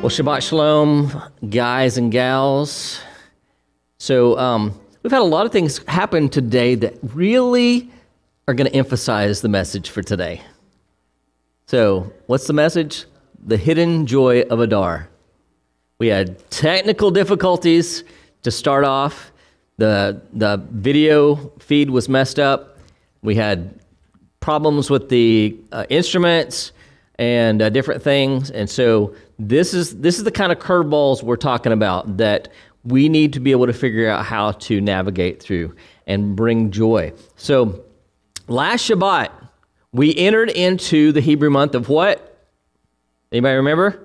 Well, Shabbat Shalom, guys and gals. So we've had a lot of things happen today that really are going to emphasize the message for today. So what's the message? The hidden joy of Adar. We had technical difficulties to start off. The video feed was messed up. We had problems with the instruments and different things. And so this is the kind of curveballs we're talking about that we need to be able to figure out how to navigate through and bring joy. So last Shabbat, we entered into the Hebrew month of what? Anybody remember?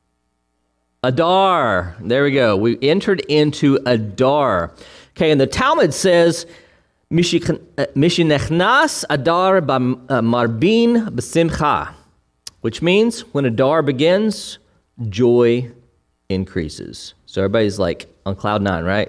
Adar. There we go. We entered into Adar. Okay, and the Talmud says, Mishinechnas Adar marbin b'simcha, which means when Adar begins, joy increases. So everybody's like on cloud nine, right?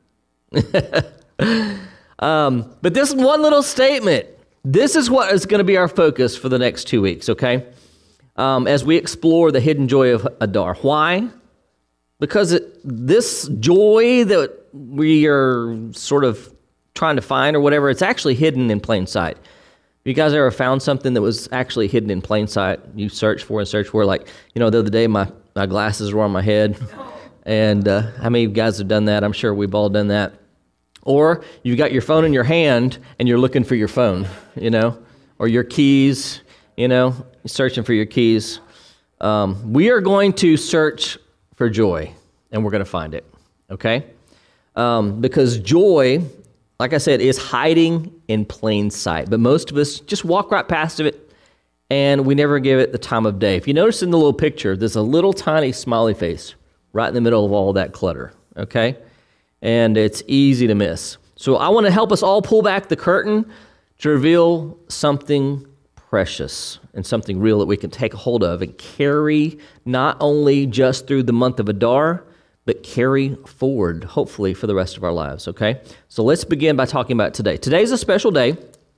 But this one little statement, this is what is going to be our focus for the next 2 weeks, okay? As we explore the hidden joy of Adar. Why? Because this joy that we are sort of trying to find or whatever, it's actually hidden in plain sight. You guys ever found something that was actually hidden in plain sight? You search for, like, the other day my glasses were on my head. And how many of you guys have done that? I'm sure we've all done that. Or you've got your phone in your hand and you're looking for your phone, or your keys, searching for your keys. We are going to search for joy, and we're going to find it, okay? Because joy, like I said, is hiding in plain sight. But most of us just walk right past it, and we never give it the time of day. If you notice in the little picture, there's a little tiny smiley face right in the middle of all that clutter, okay? And it's easy to miss. So I want to help us all pull back the curtain to reveal something precious and something real that we can take hold of and carry not only just through the month of Adar, but carry forward, hopefully, for the rest of our lives, okay? So let's begin by talking about today. Today's a special day.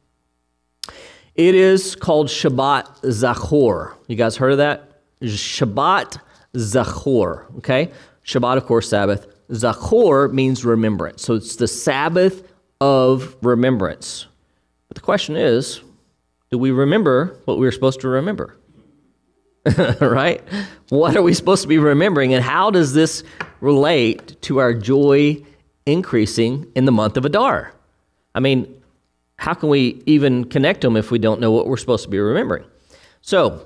It is called Shabbat Zachor. You guys heard of that? Shabbat Zachor, okay? Shabbat, of course, Sabbath. Zachor means remembrance. So it's the Sabbath of remembrance. But the question is, do we remember what we were supposed to remember? Right? What are we supposed to be remembering, and how does this relate to our joy increasing in the month of Adar? I mean, how can we even connect them if we don't know what we're supposed to be remembering? So,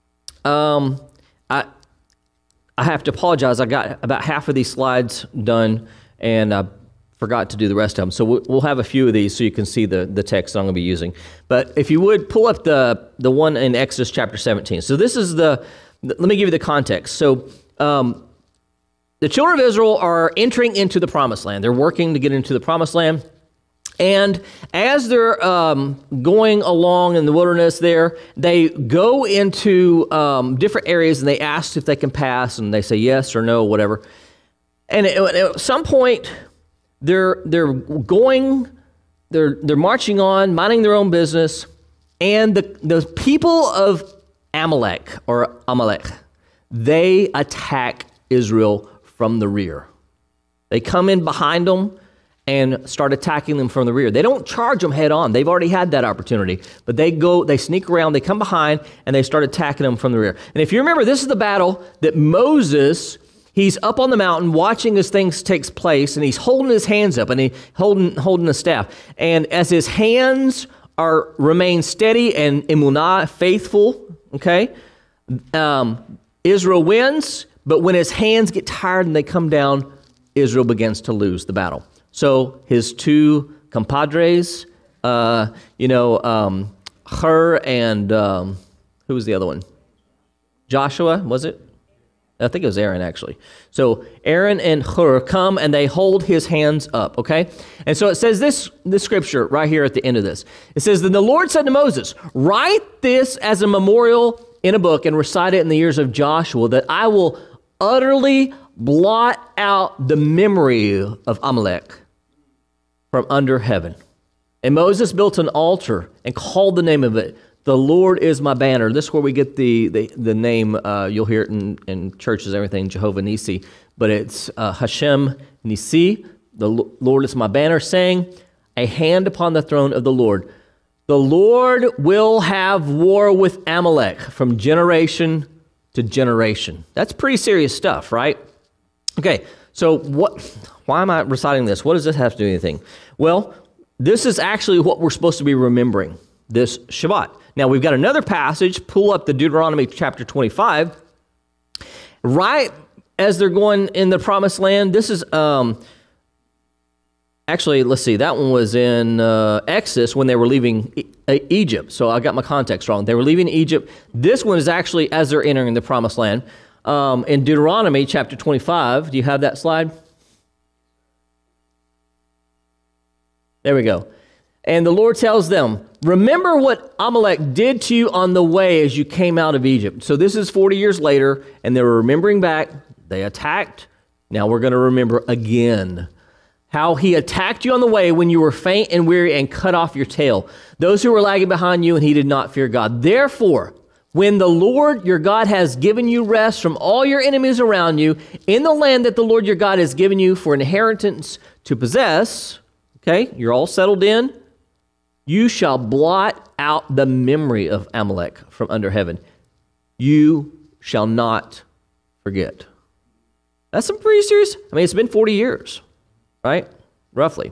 I have to apologize. I got about half of these slides done, and I forgot to do the rest of them. So we'll have a few of these so you can see the text I'm going to be using. But if you would, pull up the one in Exodus chapter 17. So this is let me give you the context. So the children of Israel are entering into the promised land. They're working to get into the promised land. And as they're going along in the wilderness there, they go into different areas and they ask if they can pass, and they say yes or no, whatever. And at some point, they're marching on, minding their own business, and the people of Amalek, they attack Israel from the rear. They come in behind them and start attacking them from the rear. They don't charge them head on. They've already had that opportunity. But they sneak around, they come behind, and they start attacking them from the rear. And if you remember, this is the battle that Moses, he's up on the mountain watching as things takes place, and he's holding his hands up, and he's holding the staff. And as his hands remain steady and emunah, faithful, okay, Israel wins. But when his hands get tired and they come down, Israel begins to lose the battle. So his two compadres, Hur and who was the other one? Joshua, was it? I think it was Aaron, actually. So Aaron and Hur come and they hold his hands up, okay? And so it says this scripture right here at the end of this. It says, "Then the Lord said to Moses, write this as a memorial in a book and recite it in the ears of Joshua, that I will utterly blot out the memory of Amalek from under heaven." And Moses built an altar and called the name of it The Lord is my banner. This is where we get the name. You'll hear it in churches, everything, Jehovah Nissi. But it's Hashem Nissi. The Lord is my banner, saying, a hand upon the throne of the Lord. The Lord will have war with Amalek from generation to generation. That's pretty serious stuff, right? Okay, so why am I reciting this? What does this have to do with anything? Well, this is actually what we're supposed to be remembering this Shabbat. Now, we've got another passage. Pull up the Deuteronomy chapter 25. Right as they're going in the promised land, this is, actually, let's see, that one was in Exodus when they were leaving Egypt. So I got my context wrong. They were leaving Egypt. This one is actually as they're entering the promised land. In Deuteronomy chapter 25, do you have that slide? There we go. And the Lord tells them, remember what Amalek did to you on the way as you came out of Egypt. So this is 40 years later, and they were remembering back. They attacked. Now we're going to remember again how he attacked you on the way when you were faint and weary and cut off your tail. Those who were lagging behind you, and he did not fear God. Therefore, when the Lord your God has given you rest from all your enemies around you in the land that the Lord your God has given you for inheritance to possess, okay, you're all settled in, you shall blot out the memory of Amalek from under heaven. You shall not forget. That's some pretty serious. I mean, it's been 40 years, right? Roughly.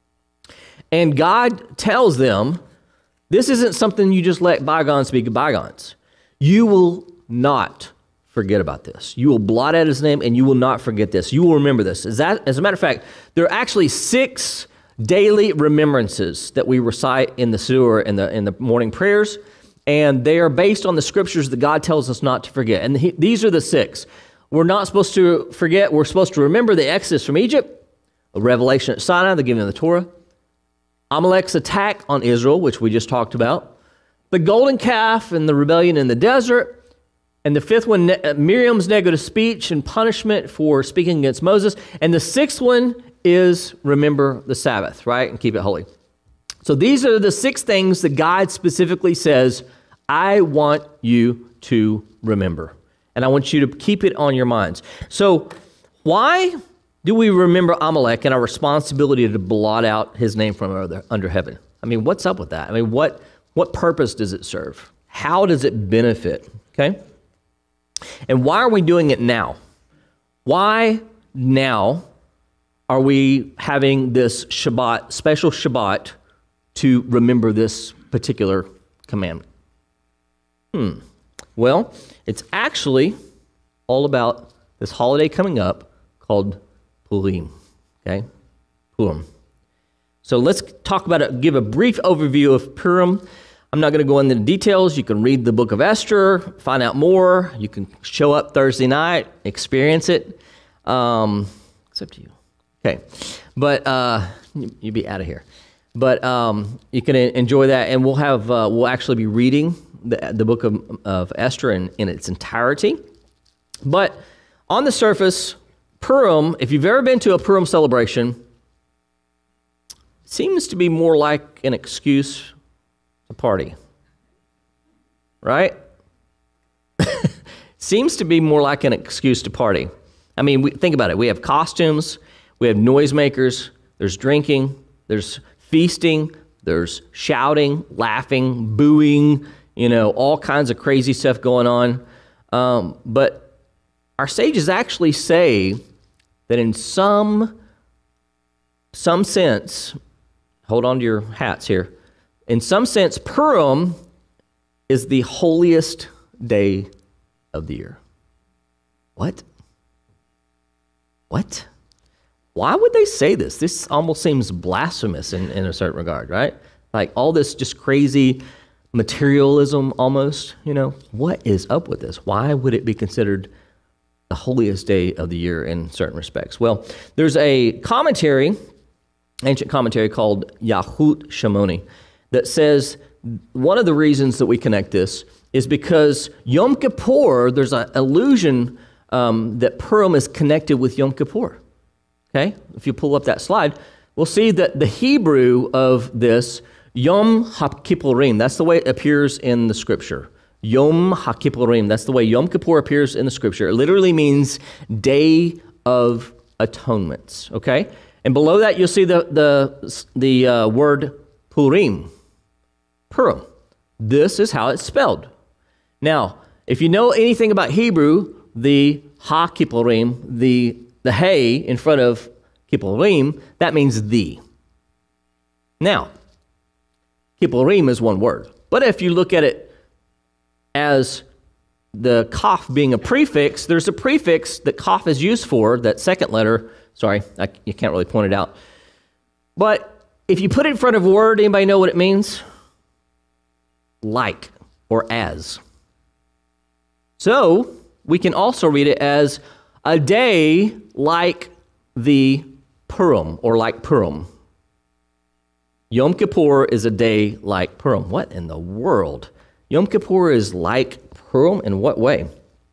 And God tells them, this isn't something you just let bygones be bygones. You will not forget about this. You will blot out his name and you will not forget this. You will remember this. As a matter of fact, there are actually 6 daily remembrances that we recite in the Siddur in the morning prayers, and they are based on the scriptures that God tells us not to forget. And these are the 6. We're not supposed to forget. We're supposed to remember the Exodus from Egypt, a revelation at Sinai, the giving of the Torah, Amalek's attack on Israel, which we just talked about, the golden calf and the rebellion in the desert, and the 5th one, Miriam's negative speech and punishment for speaking against Moses, and the 6th one is remember the Sabbath, right, and keep it holy. So these are the 6 things that God specifically says, I want you to remember, and I want you to keep it on your minds. So why do we remember Amalek and our responsibility to blot out his name from under heaven? I mean, what's up with that? I mean, what purpose does it serve? How does it benefit? Okay? And why are we doing it now? Why now are we having this Shabbat, special Shabbat, to remember this particular commandment? Well, it's actually all about this holiday coming up called Purim, okay? Purim. So let's talk about it, give a brief overview of Purim. I'm not going to go into the details. You can read the book of Esther, find out more. You can show up Thursday night, experience it. It's up to you. Okay, but you'll be out of here. But you can enjoy that, and we'll actually be reading the book of Esther in its entirety. But on the surface, Purim, if you've ever been to a Purim celebration, seems to be more like an excuse to party, right? Seems to be more like an excuse to party. I mean, think about it. We have costumes, we have noisemakers, there's drinking, there's feasting, there's shouting, laughing, booing, all kinds of crazy stuff going on. But our sages actually say that in some sense, hold on to your hats here, in some sense, Purim is the holiest day of the year. What? Why would they say this? This almost seems blasphemous in a certain regard, right? Like all this just crazy materialism almost, What is up with this? Why would it be considered the holiest day of the year in certain respects? Well, there's a commentary, ancient commentary called Yahut Shimoni, that says one of the reasons that we connect this is because Yom Kippur, there's an illusion that Purim is connected with Yom Kippur. Okay? If you pull up that slide, we'll see that the Hebrew of this, Yom HaKippurim, that's the way it appears in the scripture. Yom HaKippurim, that's the way Yom Kippur appears in the scripture. It literally means Day of Atonements, okay? And below that, you'll see the word Purim. Purim. This is how it's spelled. Now, if you know anything about Hebrew, the HaKippurim, the Hey in front of Kippurim, that means the. Now, Kippurim is one word. But if you look at it as the Kaf being a prefix, there's a prefix that Kaf is used for, that second letter. Sorry, you can't really point it out. But if you put it in front of a word, anybody know what it means? Like or as. So we can also read it as a day like the Purim, or like Purim. Yom Kippur is a day like Purim. What in the world? Yom Kippur is like Purim? In what way?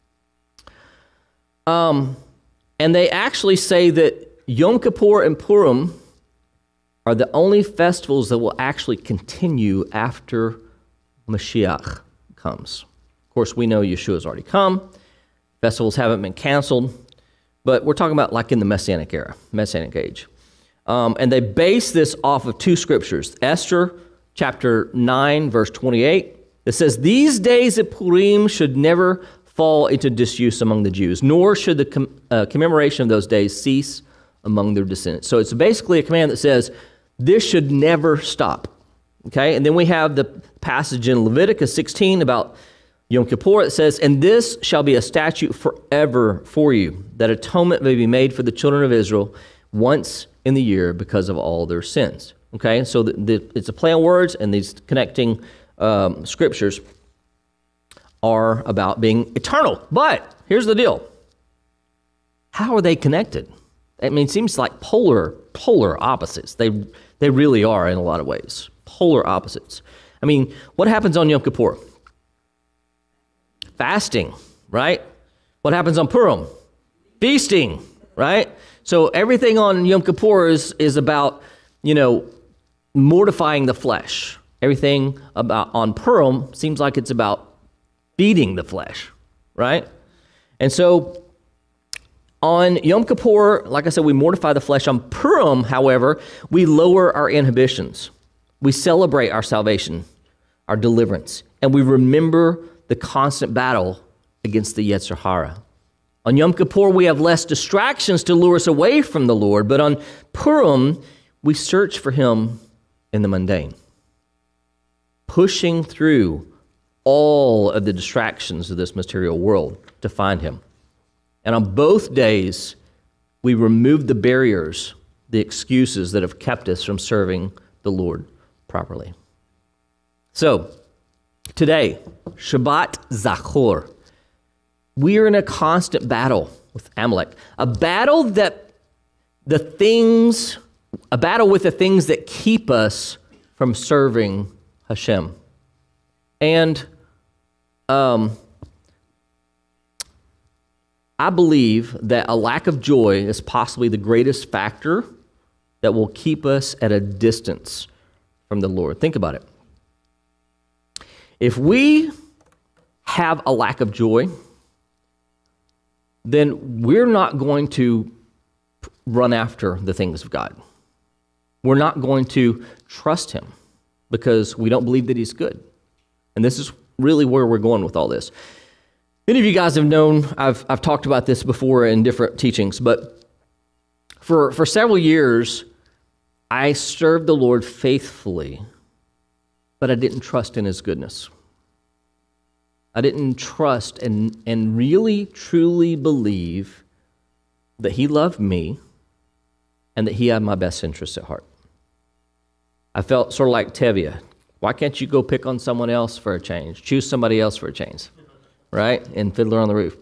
And they actually say that Yom Kippur and Purim are the only festivals that will actually continue after Mashiach comes. Of course, we know Yeshua's already come. Festivals haven't been canceled. But we're talking about like in the Messianic era, Messianic age. And they base this off of two scriptures. Esther chapter 9, verse 28. It says, "These days of Purim should never fall into disuse among the Jews, nor should the commemoration of those days cease among their descendants." So it's basically a command that says, this should never stop. Okay? And then we have the passage in Leviticus 16 about Yom Kippur. It says, "And this shall be a statute forever for you, that atonement may be made for the children of Israel once in the year because of all their sins." Okay, so it's a play on words, and these connecting scriptures are about being eternal. But here's the deal. How are they connected? I mean, it seems like polar opposites. They really are in a lot of ways. Polar opposites. I mean, what happens on Yom Kippur? Fasting, right? What happens on Purim? Feasting, right? So everything on Yom Kippur is about, mortifying the flesh. Everything about on Purim seems like it's about feeding the flesh, right? And so on Yom Kippur, like I said, we mortify the flesh. On Purim, however, we lower our inhibitions. We celebrate our salvation, our deliverance, and we remember the constant battle against the Yetzer Hara. On Yom Kippur, we have less distractions to lure us away from the Lord, but on Purim, we search for Him in the mundane, pushing through all of the distractions of this material world to find Him. And on both days, we remove the barriers, the excuses that have kept us from serving the Lord properly. So, today, Shabbat Zachor. We are in a constant battle with Amalek. A battle with the things that keep us from serving Hashem. And I believe that a lack of joy is possibly the greatest factor that will keep us at a distance from the Lord. Think about it. If we have a lack of joy, then we're not going to run after the things of God. We're not going to trust Him because we don't believe that He's good. And this is really where we're going with all this. Many of you guys have known, I've talked about this before in different teachings, but for several years, I served the Lord faithfully, but I didn't trust in His goodness. I didn't trust and really, truly believe that He loved me and that He had my best interests at heart. I felt sort of like Tevye. Why can't you go pick on someone else for a change? Choose somebody else for a change, right? And Fiddler on the Roof.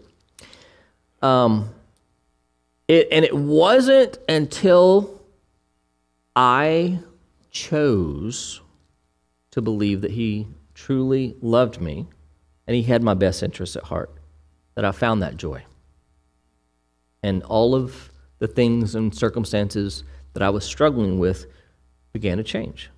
It wasn't until I chose to believe that He truly loved me and He had my best interests at heart that I found that joy. And all of the things and circumstances that I was struggling with began to change.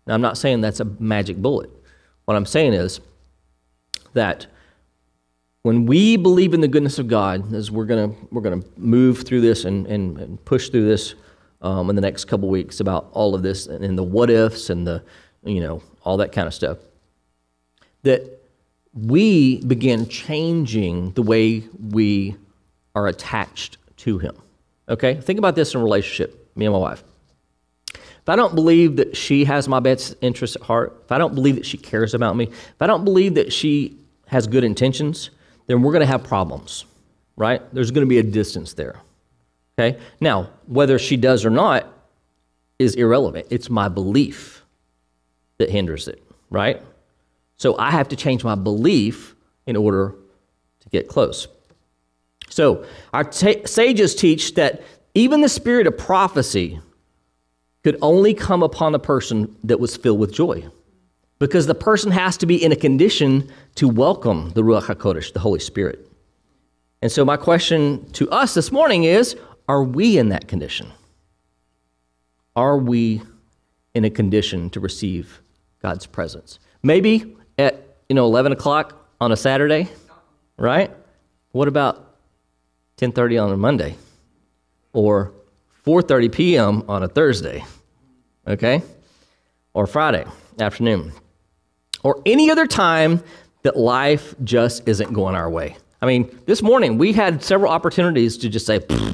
Now, I'm not saying that's a magic bullet. What I'm saying is that when we believe in the goodness of God, as we're gonna move through this and push through this in the next couple weeks about all of this and the what ifs and the all that kind of stuff, that we begin changing the way we are attached to Him. Okay, think about this in a relationship, me and my wife. If I don't believe that she has my best interest at heart, if I don't believe that she cares about me, if I don't believe that she has good intentions, then we're going to have problems, right? There's going to be a distance there, okay? Now, whether she does or not is irrelevant. It's my belief that hinders it, right? So I have to change my belief in order to get close. So our sages teach that even the spirit of prophecy could only come upon a person that was filled with joy, because the person has to be in a condition to welcome the Ruach HaKodesh, the Holy Spirit. And so my question to us this morning is, are we in that condition? Are we in a condition to receive God's presence? Maybe at 11 o'clock on a Saturday, right? What about 10:30 on a Monday? Or 4:30 p.m. on a Thursday, okay? Or Friday afternoon. Or any other time that life just isn't going our way. I mean, this morning we had several opportunities to just say,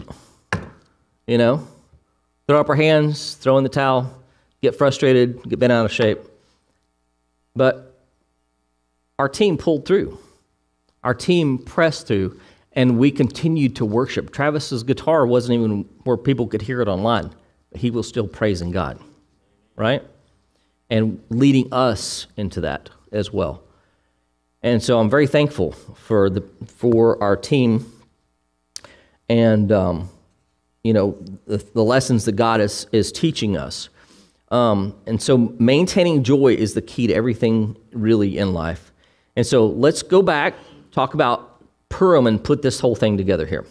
throw up our hands, throw in the towel, get frustrated, get bent out of shape. But our team pulled through. Our team pressed through, and we continued to worship. Travis's guitar wasn't even where people could hear it online, but he was still praising God, right? And leading us into that as well. And so I'm very thankful for our team and the lessons that God is teaching us. And so maintaining joy is the key to everything really in life. And so let's go back, talk about Purim, and put this whole thing together here.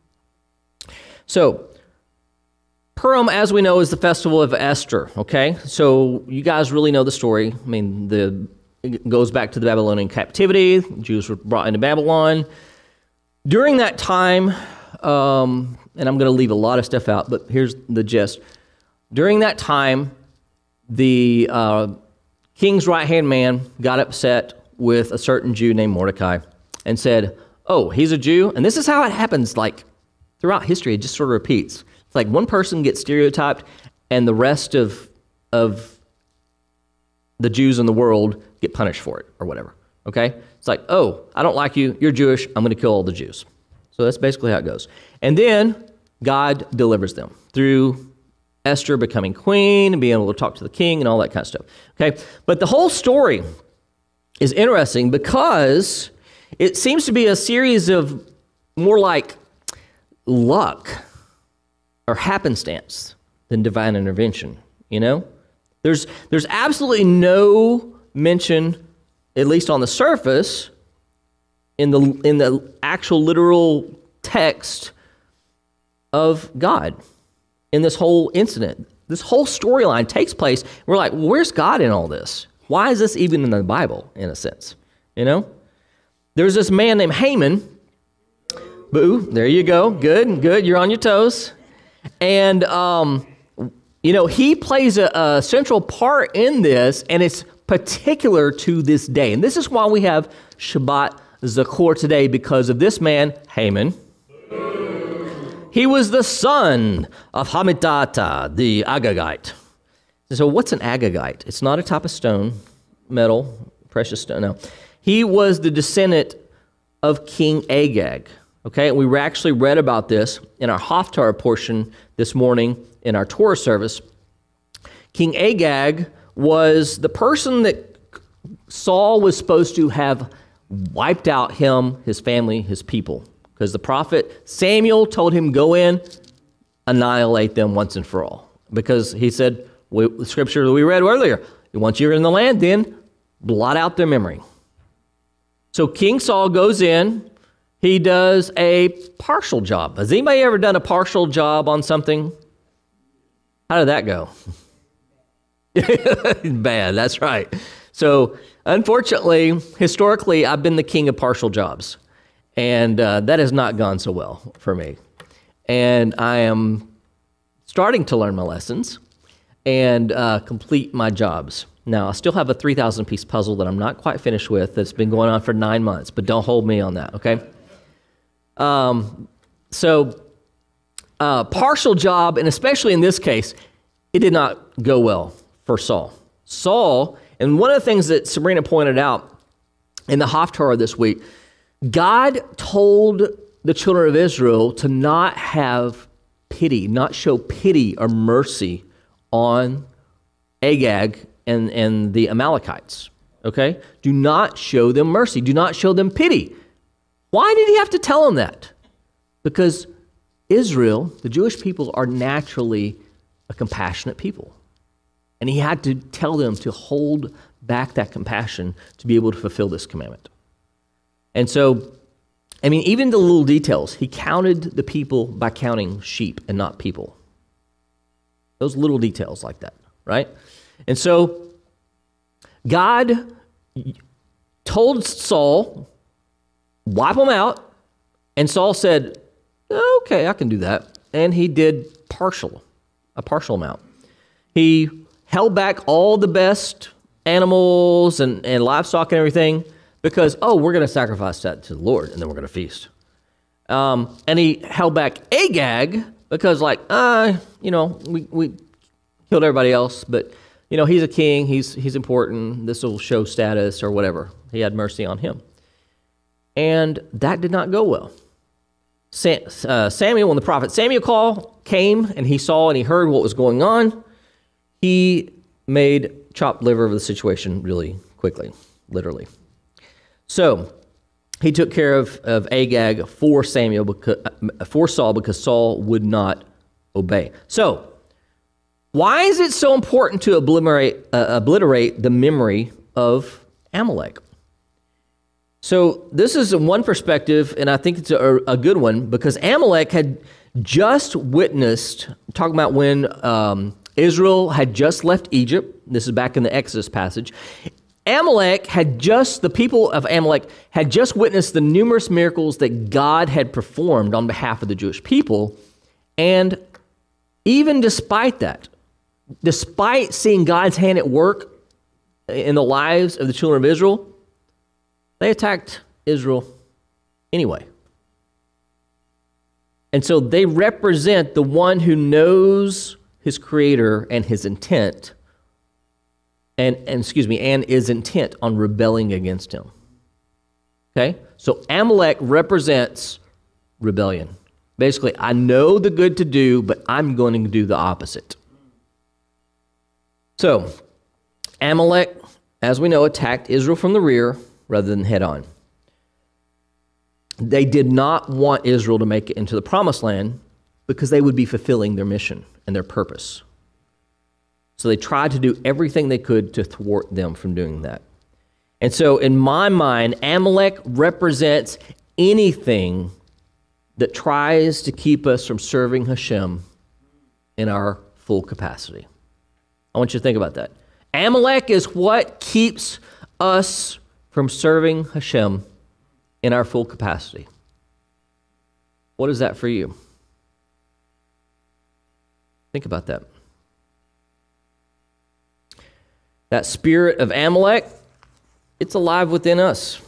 So Purim, as we know, is the festival of Esther, okay? So you guys really know the story. I mean, it goes back to the Babylonian captivity. The Jews were brought into Babylon. During that time, and I'm going to leave a lot of stuff out, but here's the gist. During that time, the king's right-hand man got upset with a certain Jew named Mordecai and said, oh, he's a Jew? And this is how it happens, like, throughout history. It just sort of repeats. It's like one person gets stereotyped, and the rest of the Jews in the world get punished for it, or whatever, okay? It's like, oh, I don't like you, you're Jewish, I'm going to kill all the Jews. So that's basically how it goes. And then God delivers them through Esther becoming queen and being able to talk to the king and all that kind of stuff, okay? But the whole story is interesting because it seems to be a series of more like luck or happenstance than divine intervention, There's absolutely no mention, at least on the surface, in the actual literal text of God in this whole incident. This whole storyline takes place. We're like, well, where's God in all this? Why is this even in the Bible, in a sense? There's this man named Haman. Boo, there you go. Good, you're on your toes. And, he plays a central part in this, and it's particular to this day. And this is why we have Shabbat Zachor today, because of this man, Haman. He was the son of Hamidata, the Agagite. So what's an Agagite? It's not a type of stone, metal, precious stone, no. He was the descendant of King Agag, okay? And we actually read about this in our Haftarah portion this morning in our Torah service. King Agag was the person that Saul was supposed to have wiped out him, his family, his people. Because the prophet Samuel told him, go in, annihilate them once and for all. Because he said, the scripture that we read earlier, once you're in the land, then blot out their memory. So King Saul goes in, he does a partial job. Has anybody ever done a partial job on something? How did that go? Bad, that's right. So unfortunately, historically, I've been the king of partial jobs. And that has not gone so well for me. And I am starting to learn my lessons and complete my jobs. Now, I still have a 3,000-piece puzzle that I'm not quite finished with that's been going on for 9 months, but don't hold me on that, okay? So partial job, and especially in this case, it did not go well for Saul. Saul, and one of the things that Sabrina pointed out in the Haftarah this week, God told the children of Israel to not have pity, not show pity or mercy on Agag and the Amalekites, okay? Do not show them mercy. Do not show them pity. Why did he have to tell them that? Because Israel, the Jewish people, are naturally a compassionate people. And he had to tell them to hold back that compassion to be able to fulfill this commandment. And so, I mean, even the little details, he counted the people by counting sheep and not people. Those little details like that, right? And so, God told Saul, wipe them out, and Saul said, okay, I can do that. And he did a partial amount. He held back all the best animals and livestock and everything, because, we're going to sacrifice that to the Lord, and then we're going to feast. And he held back Agag because, we killed everybody else, but, he's a king, he's important, this will show status or whatever. He had mercy on him. And that did not go well. Samuel, when the prophet Samuel came, and he saw and he heard what was going on, he made chopped liver of the situation really quickly, literally. So he took care of Agag for Saul because Saul would not obey. So why is it so important to obliterate the memory of Amalek? So this is one perspective, and I think it's a good one, because Amalek had just witnessed, talking about when Israel had just left Egypt. This is back in the Exodus passage. The people of Amalek had just witnessed the numerous miracles that God had performed on behalf of the Jewish people. And even despite that, despite seeing God's hand at work in the lives of the children of Israel, they attacked Israel anyway. And so they represent the one who knows his creator and his intent, and is intent on rebelling against him. Okay? So Amalek represents rebellion. Basically, I know the good to do, but I'm going to do the opposite. So Amalek, as we know, attacked Israel from the rear rather than head on. They did not want Israel to make it into the promised land because they would be fulfilling their mission and their purpose. So they tried to do everything they could to thwart them from doing that. And so in my mind, Amalek represents anything that tries to keep us from serving Hashem in our full capacity. I want you to think about that. Amalek is what keeps us from serving Hashem in our full capacity. What is that for you? Think about that. That spirit of Amalek, it's alive within us.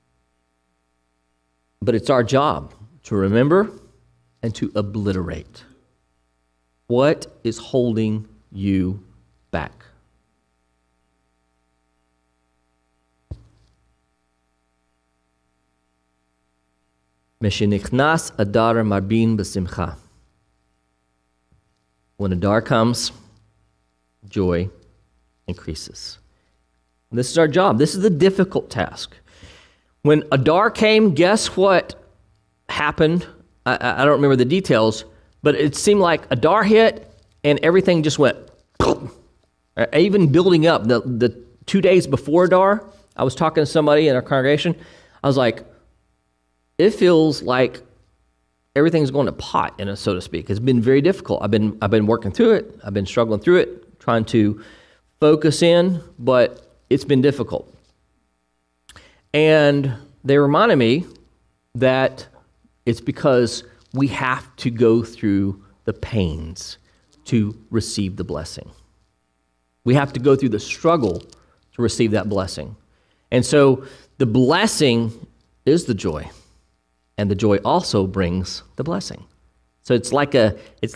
But it's our job to remember and to obliterate. What is holding you back? Meshenichnas Adar marbin b'simcha. When Adar comes, joy increases. And this is our job. This is the difficult task. When Adar came, guess what happened? I don't remember the details, but it seemed like Adar hit and everything just went boom. Even building up. The 2 days before Adar, I was talking to somebody in our congregation. I was like, it feels like everything's going to pot, so to speak. It's been very difficult. I've been working through it. I've been struggling through it, trying to focus in, but it's been difficult. And they reminded me that it's because we have to go through the pains to receive the blessing. We have to go through the struggle to receive that blessing. And so the blessing is the joy, and the joy also brings the blessing. So it's like a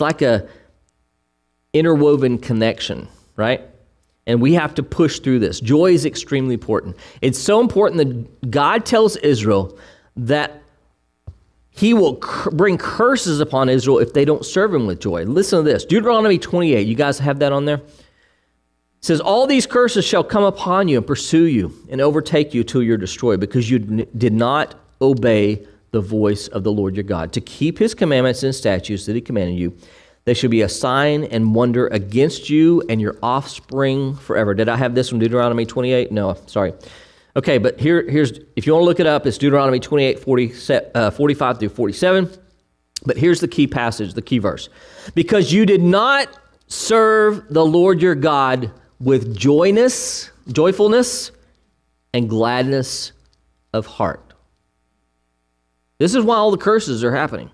interwoven connection, right? And we have to push through this. Joy is extremely important. It's so important that God tells Israel that he will bring curses upon Israel if they don't serve him with joy. Listen to this. Deuteronomy 28. You guys have that on there? It says, all these curses shall come upon you and pursue you and overtake you till you're destroyed, because you did not obey the voice of the Lord your God to keep his commandments and statutes that he commanded you. They should be a sign and wonder against you and your offspring forever. Did I have this from Deuteronomy 28? No, sorry. Okay, but here's, if you want to look it up, it's Deuteronomy 28, 45 through 47. But here's the key passage, the key verse. Because you did not serve the Lord your God with joyfulness, and gladness of heart. This is why all the curses are happening.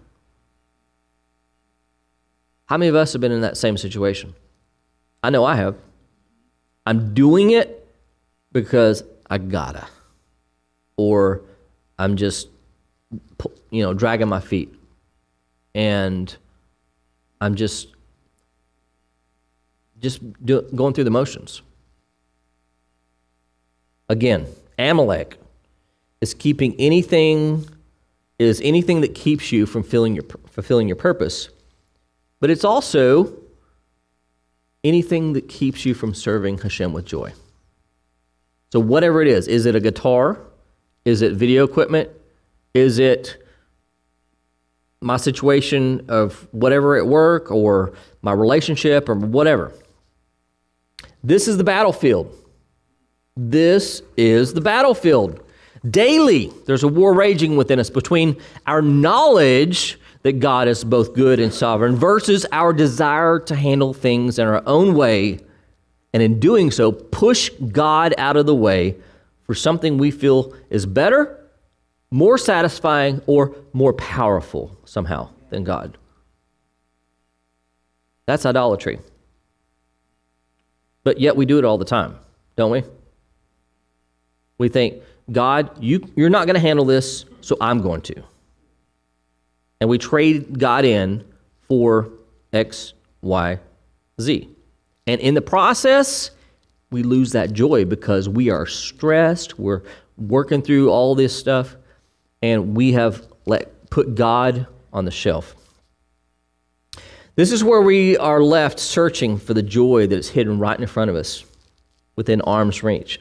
How many of us have been in that same situation? I know I have. I'm doing it because I gotta. Or I'm just, dragging my feet. And I'm just going through the motions. Again, Amalek is anything that keeps you from fulfilling your purpose. But it's also anything that keeps you from serving Hashem with joy. So whatever it is it a guitar? Is it video equipment? Is it my situation of whatever at work or my relationship or whatever? This is the battlefield. This is the battlefield. Daily, there's a war raging within us between our knowledge that God is both good and sovereign versus our desire to handle things in our own way, and in doing so, push God out of the way for something we feel is better, more satisfying, or more powerful somehow than God. That's idolatry. But yet we do it all the time, don't we? We think, God, you're not going to handle this, so I'm going to. And we trade God in for X, Y, Z. And in the process, we lose that joy because we are stressed, we're working through all this stuff, and we have put God on the shelf. This is where we are left searching for the joy that is hidden right in front of us, within arm's reach.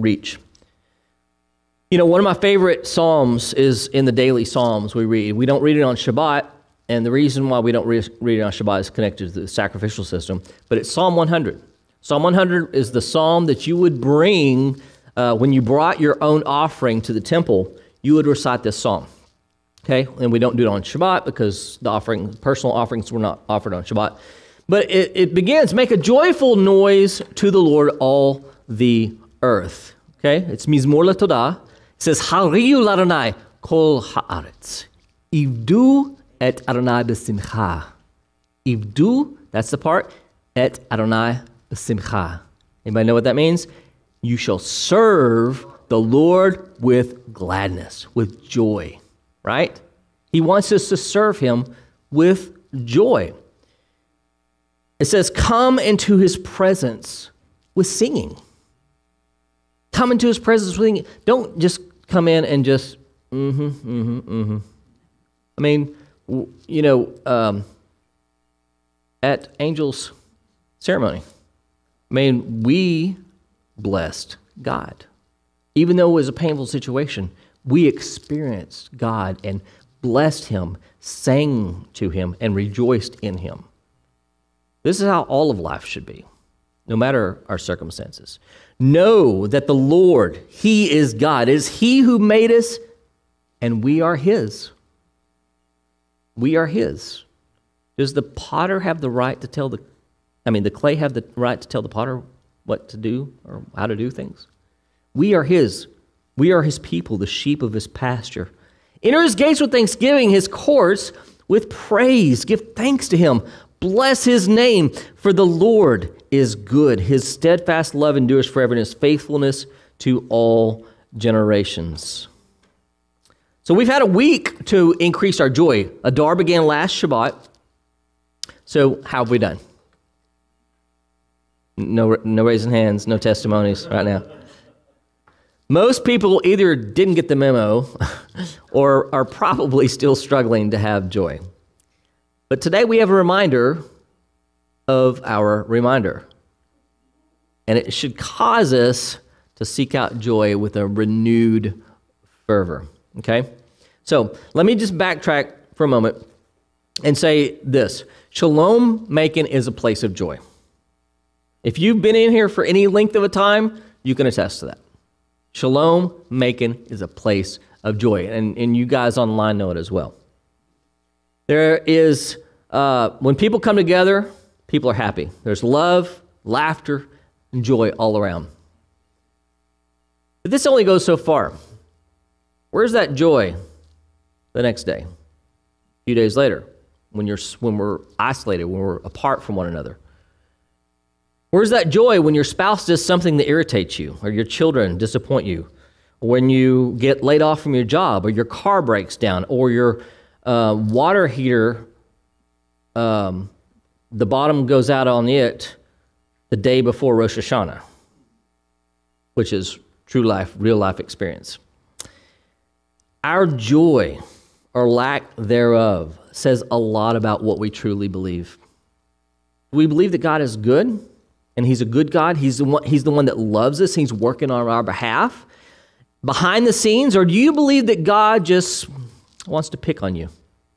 One of my favorite Psalms is in the daily Psalms we read. We don't read it on Shabbat, and the reason why we don't read it on Shabbat is connected to the sacrificial system, but it's Psalm 100. Psalm 100 is the psalm that you would bring when you brought your own offering to the temple. You would recite this psalm, okay? And we don't do it on Shabbat because the personal offerings were not offered on Shabbat. But it begins, make a joyful noise to the Lord, all the earth, okay? It's Mizmor LaTodah. It says, Hariyu l'Adonai kol ha'aretz. Ivdu et Adonai b'simcha. Ivdu, that's the part, et Adonai b'simcha. Anybody know what that means? You shall serve the Lord with gladness, with joy, right? He wants us to serve him with joy. It says, come into his presence with singing. Come into his presence with singing. Don't just come in and just, I mean, at Angel's ceremony, we blessed God. Even though it was a painful situation, we experienced God and blessed him, sang to him, and rejoiced in him. This is how all of life should be, no matter our circumstances. Know that the Lord, he is God. It is he who made us, and we are his. We are his. Does the potter have the right to the clay have the right to tell the potter what to do or how to do things. We are his. We are his people, the sheep of his pasture. Enter his gates with thanksgiving, his courts with praise. Give thanks to him. Bless his name, for the Lord is good. His steadfast love endures forever, and his faithfulness to all generations. So we've had a week to increase our joy. Adar began last Shabbat. So how have we done? No raising hands, no testimonies right now. Most people either didn't get the memo or are probably still struggling to have joy. But today we have a reminder of our reminder. And it should cause us to seek out joy with a renewed fervor. Okay? So let me just backtrack for a moment and say this. Shalom Macon is a place of joy. If you've been in here for any length of a time, you can attest to that. Shalom Macon is a place of joy, and you guys online know it as well. There is, when people come together, people are happy. There's love, laughter, and joy all around. But this only goes so far. Where's that joy the next day? A few days later, when we're isolated, when we're apart from one another. Where's that joy when your spouse does something that irritates you, or your children disappoint you, or when you get laid off from your job, or your car breaks down, or your water heater, the bottom goes out on it the day before Rosh Hashanah, which is true life, real life experience. Our joy, or lack thereof, says a lot about what we truly believe. Do we believe that God is good? And he's a good God. He's the one that loves us. He's working on our behalf behind the scenes. Or do you believe that God just wants to pick on you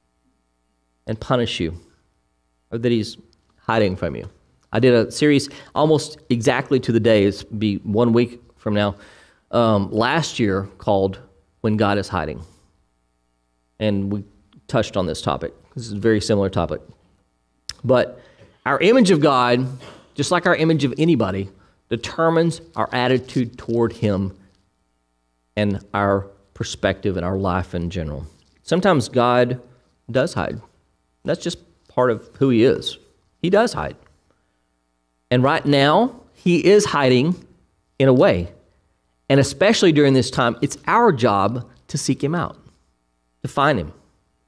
and punish you, or that he's hiding from you? I did a series almost exactly to the day. It's be 1 week from now. Last year called "When God is Hiding," and we touched on this topic. This is a very similar topic, but our image of God, just like our image of anybody, determines our attitude toward him and our perspective and our life in general. Sometimes God does hide. That's just part of who he is. He does hide. And right now, he is hiding in a way. And especially during this time, it's our job to seek him out, to find him.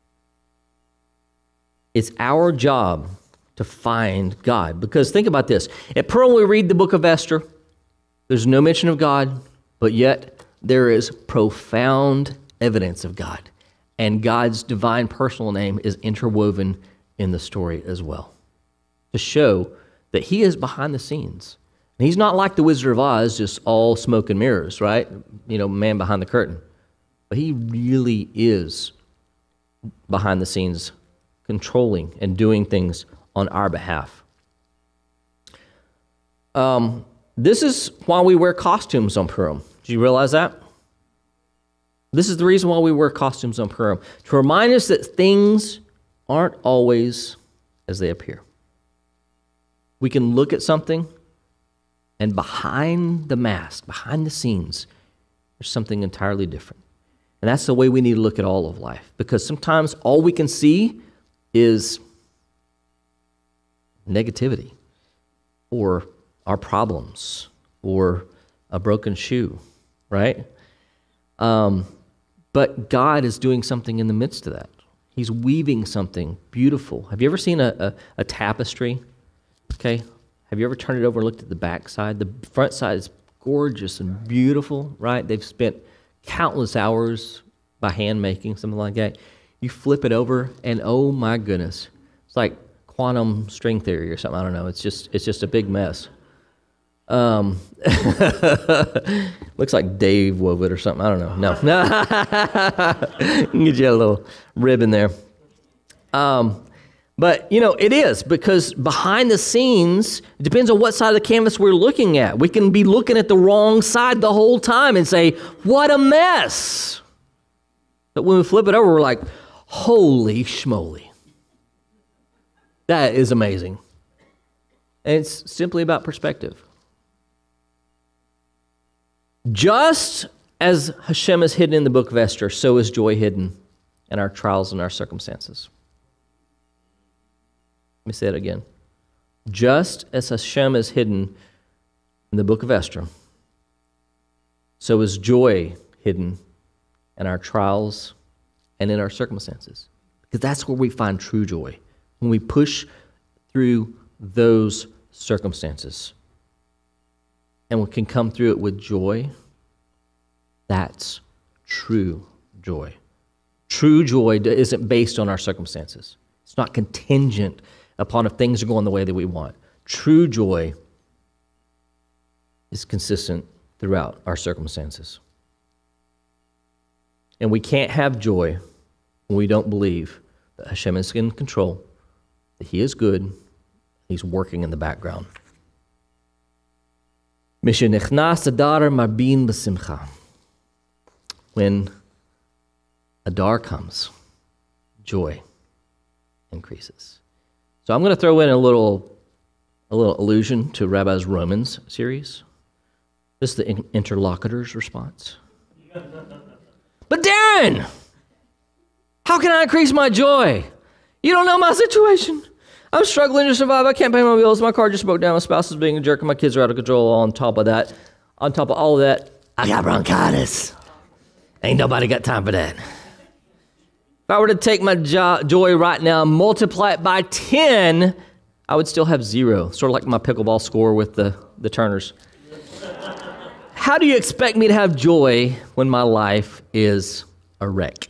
It's our job to find God. Because think about this. At Pearl, when we read the book of Esther, there's no mention of God, but yet there is profound evidence of God. And God's divine personal name is interwoven in the story as well, to show that he is behind the scenes. And he's not like the Wizard of Oz, just all smoke and mirrors, right? Man behind the curtain. But he really is behind the scenes, controlling and doing things on our behalf. This is why we wear costumes on Purim. Do you realize that? This is the reason why we wear costumes on Purim, to remind us that things aren't always as they appear. We can look at something, and behind the mask, behind the scenes, there's something entirely different. And that's the way we need to look at all of life, because sometimes all we can see is negativity, or our problems, or a broken shoe, right? But God is doing something in the midst of that. He's weaving something beautiful. Have you ever seen a tapestry? Okay. Have you ever turned it over and looked at the back side? The front side is gorgeous and beautiful, right? They've spent countless hours by hand making something like that. You flip it over, and oh my goodness, it's like quantum string theory or something. I don't know. It's just a big mess. Looks like Dave wove it or something. I don't know. No. Get you a little rib in there. But, it is, because behind the scenes, it depends on what side of the canvas we're looking at. We can be looking at the wrong side the whole time and say, what a mess. But when we flip it over, we're like, holy schmoly. That is amazing. And it's simply about perspective. Just as Hashem is hidden in the book of Esther, so is joy hidden in our trials and our circumstances. Let me say it again. Just as Hashem is hidden in the book of Esther, so is joy hidden in our trials and in our circumstances. Because that's where we find true joy, when we push through those circumstances. And we can come through it with joy. That's true joy. True joy isn't based on our circumstances. It's not contingent upon if things are going the way that we want. True joy is consistent throughout our circumstances. And we can't have joy when we don't believe that Hashem is in control, that He is good, He's working in the background. Mishenichnas Adar marbin b'simcha. When Adar comes, joy increases. So I'm going to throw in a little allusion to Rabbi's Romans series. This is the interlocutor's response. But Darren, how can I increase my joy? You don't know my situation. I'm struggling to survive. I can't pay my bills. My car just broke down. My spouse is being a jerk, and my kids are out of control. On top of all of that, I got bronchitis. Ain't nobody got time for that. If I were to take my joy right now and multiply it by 10, I would still have 0. Sort of like my pickleball score with the Turners. How do you expect me to have joy when my life is a wreck?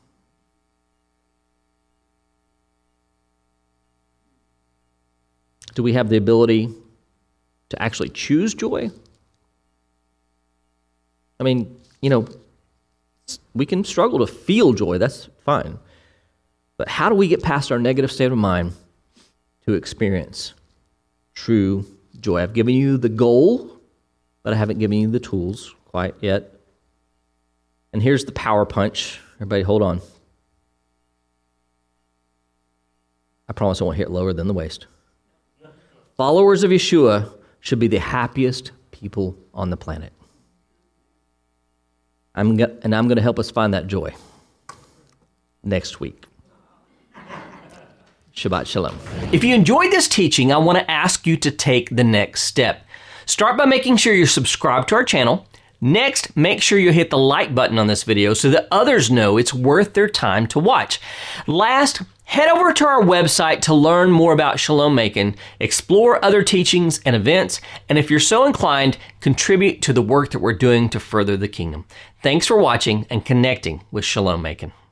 Do we have the ability to actually choose joy? I mean, we can struggle to feel joy. That's fine. But how do we get past our negative state of mind to experience true joy? I've given you the goal, but I haven't given you the tools quite yet. And here's the power punch. Everybody hold on. I promise I won't hit lower than the waist. Followers of Yeshua should be the happiest people on the planet. I'm going to help us find that joy next week. Shabbat Shalom. If you enjoyed this teaching, I want to ask you to take the next step. Start by making sure you're subscribed to our channel. Next, make sure you hit the like button on this video so that others know it's worth their time to watch. Last, head over to our website to learn more about Shalom Macon, explore other teachings and events, and if you're so inclined, contribute to the work that we're doing to further the kingdom. Thanks for watching and connecting with Shalom Macon.